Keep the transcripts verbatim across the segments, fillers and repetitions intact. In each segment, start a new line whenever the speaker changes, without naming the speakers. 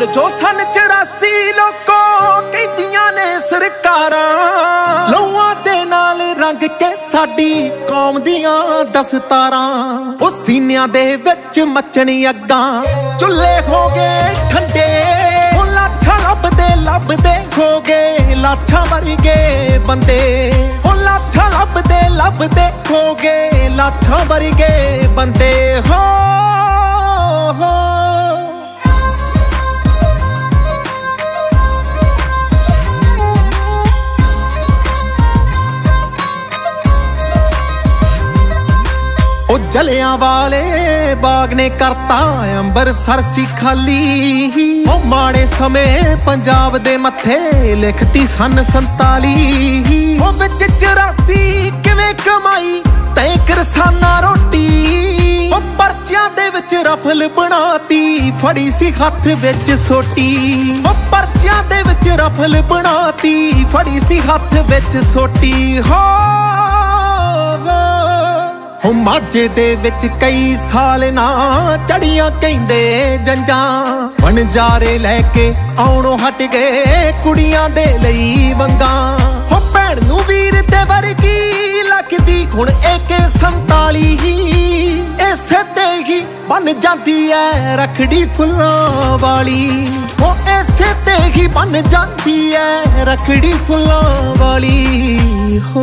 ਜੋ ਸਨ ਚੁਰਾਸੀ ਲੋਕੋ ਕਹਿੰਦੀਆਂ ਨੇ ਸਰਕਾਰਾਂ ਲੌਆਂ ਦੇ ਨਾਲ ਰੰਗ ਕੇ ਸਾਡੀ ਕੌਮ ਦੀਆਂ ਦਸਤਾਰਾਂ ਉਹ ਸੀਨਿਆਂ ਦੇ ਵਿੱਚ ਮੱਚਣੀ ਅੱਗਾਂ ਚੁੱਲ੍ਹੇ ਹੋ ਗਏ ਠੰਡੇ ਉਹ ਲਾਠਾਂ ਲੱਭਦੇ ਲੱਭਦੇ ਹੋ ਗਏ ਲਾਠਾਂ ਵਰਗੇ ਬੰਦੇ ਉਹ ਲਾਠਾਂ ਲੱਭਦੇ ਲੱਭਦੇ ਹੋ ਗਏ ਲਾਠਾਂ ਵਰਗੇ ਬੰਦੇ ਹੋ ਹੋ ਉਹ ਜਲਿਆਂ ਵਾਲੇ ਬਾਗ ਨੇ ਕਰਤਾ ਅੰਬਰਸਰ ਸੀ ਖਾਲੀ ਉਹ ਮਾੜੇ ਸਮੇਂ ਪੰਜਾਬ ਦੇ ਮੱਥੇ ਲਿਖਤੀ ਸਨ ਸੰਤਾਲੀ ਉਹ ਵਿੱਚ ਚੁਰਾਸੀ ਕਿਵੇਂ ਕਮਾਈ ਤੈਂ ਕਿਰਸਾਨਾ ਰੋਟੀ ਉਹ ਪਰਚਿਆਂ ਦੇ ਵਿੱਚ ਰਫਲ ਬਣਾਤੀ ਫੜੀ ਸੀ ਹੱਥ ਵਿੱਚ ਸੋਟੀ ਉਹ ਪਰਚਿਆਂ ਦੇ ਵਿੱਚ ਰਫਲ ਬਣਾਤੀ ਫੜੀ ਸੀ ਹੱਥ ਵਿੱਚ ਸੋਟੀ ਹੋ ਹੋ ਮਾਝੇ ਦੇ ਵਿੱਚ ਕਈ ਸਾਲ ਨਾ ਚੜੀਆਂ ਕਹਿੰਦੇ ਜੰਜਾਂ ਵਣਜਾਰੇ ਲੈ ਕੇ ਆਉਣੋਂ ਹਟ ਗਏ ਕੁੜੀਆਂ ਦੇ ਲਈ ਵੰਗਾਂ ਹੋ ਭੈਣ ਨੂੰ ਵੀਰ ਤੇ ਵਰਗੀ ਲੱਗਦੀ ਹੁਣ ਏ ਕੇ ਸੰਤਾਲੀ ਇਸੇ ਤੇ ਹੀ ਬਣ ਜਾਂਦੀ ਐ ਰੱਖੜੀ ਫੁੱਲਾਂ ਵਾਲੀ ਹੋ ਇਸੇ ਤੇ ਹੀ ਬਣ ਜਾਂਦੀ ਐ ਰੱਖੜੀ ਫੁੱਲਾਂ ਵਾਲੀ ਹੋ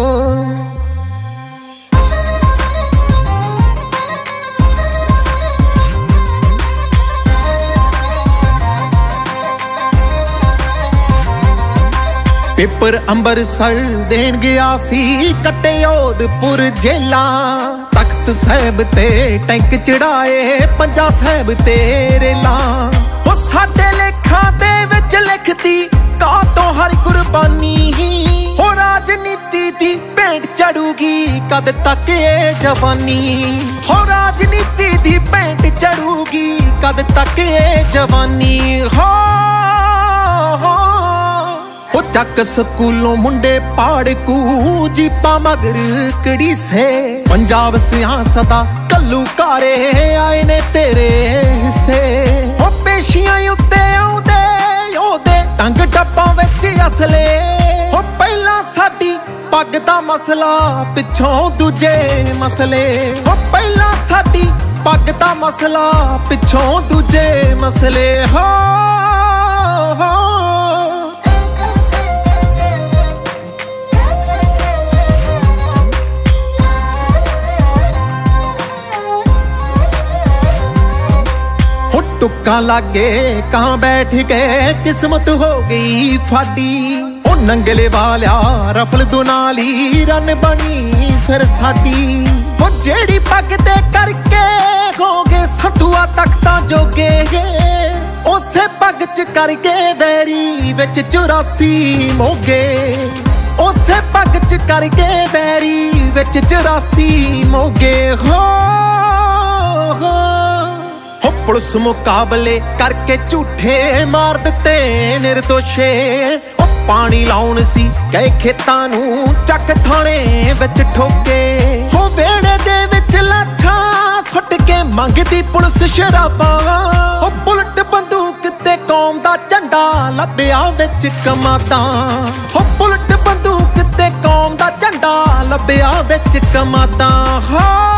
ਪੇਪਰ ਅੰਬਰਸਰ ਦੇਣ ਗਿਆ ਸੀ ਕਟਿਆਦਪੁਰ ਜੇਲਾਂ ਤਖਤ ਸਾਹਿਬ ਤੇ ਟੈਂਕ ਚੜਾਏ ਪੰਜਾ ਸਾਹਿਬ ਤੇ ਰੇਲਾਂ ਉਹ ਸਾਡੇ ਲੇਖਾਂ ਦੇ ਵਿੱਚ ਲਿਖਤੀ ਕਾ ਤੋਂ ਹਰ ਕੁਰਬਾਨੀ ਹੋ ਰਾਜਨੀਤੀ ਦੀ ਭੇਂਟ ਚੜੂਗੀ ਕਦ ਤੱਕ ਇਹ ਜਵਾਨੀ ਹੋ ਰਾਜਨੀਤੀ ਦੀ ਭੇਂਟ ਚੜੂਗੀ ਕਦ ਤੱਕ ਇਹ ਜਵਾਨੀ ਹੋ ਉਹ ਚੱਕ ਸਕੂਲੋਂ ਮੁੰਡੇ ਪਾੜਕੂ ਜੀਪਾਂ ਮਗਰ ਕੜੀਸੇ ਪੰਜਾਬ ਸਿਆਸਤ ਦਾ ਕੱਲੂ ਕਾਰੇ ਆਏ ਨੇ ਤੇਰੇ ਹਿੱਸੇ ਉਹ ਪੇਸ਼ੀਆਂ ਉੱਤੇ ਆਉਂਦੇ ਉਹਦੇ ਟੰਗ ਟੱਪਾਂ ਵਿੱਚ ਅਸਲੇ ਉਹ ਪਹਿਲਾਂ ਸਾਡੀ ਪੱਗ ਦਾ ਮਸਲਾ ਪਿੱਛੋਂ ਦੂਜੇ ਮਸਲੇ ਉਹ ਪਹਿਲਾਂ ਸਾਡੀ ਪੱਗ ਦਾ ਮਸਲਾ ਪਿੱਛੋਂ ਦੂਜੇ ਮਸਲੇ ਹੋ ਹੋ ਟੁੱਕਾਂ ਲਾਗੇ ਕਾਂ ਬੈਠ ਗਏ ਕਿਸਮਤ ਹੋ ਗਈ ਫਾਡੀ ਉਹ ਨੰਗਲੇ ਵਾਲਿਆ ਰਫਲ ਦੁਨਾਲੀ ਰਨ ਬਣੀ ਫਿਰ ਸਾਡੀ ਉਹ ਜਿਹੜੀ ਪੱਗ ਤੇ ਕਰਕੇ ਹੋ ਗਏ ਸੰਤੂਆ ਤਖਤਾਂ ਜੋਗੇ ਉਸੇ ਪੱਗ ਚ ਕਰਕੇ ਵੈਰੀ ਵਿੱਚ ਚੁਰਾਸੀ ਮੋਗੇ ਉਸੇ ਪੱਗ ਚ ਕਰਕੇ ਵੈਰੀ ਵਿੱਚ ਚੁਰਾਸੀ ਮੋਗੇ ਹੋ ਹੋ ਹੋ ਪੁਲਿਸ ਮੁਕਾਬਲੇ ਕਰਕੇ ਝੂਠੇ ਮਾਰ ਦਿੱਤੇ ਨਿਰਦੋਸ਼ੇ ਉਹ ਪਾਣੀ ਲਾਉਣ ਸੀ ਗਏ ਖੇਤਾਂ ਨੂੰ ਚੱਕ ਥਾਣੇ ਵਿੱਚ ਠੋਕੇ ਹੋ ਵੇੜੇ ਦੇ ਵਿੱਚ ਲਾਠਾਂ ਸੁੱਟ ਕੇ ਮੰਗਦੀ ਪੁਲਿਸ ਸ਼ਰਾਬਾਂ ਉਹ ਬੁਲਟ ਬੰਦੂਕ ਤੇ ਕੌਮ ਦਾ ਝੰਡਾ ਲੱਭਿਆ ਵਿੱਚ ਕਮਾਦਾਂ ਹੋ ਬੁਲਟ ਬੰਦੂਕ ਤੇ ਕੌਮ ਦਾ ਝੰਡਾ ਲੱਭਿਆ ਵਿੱਚ ਕਮਾਦਾਂ ਹਾਂ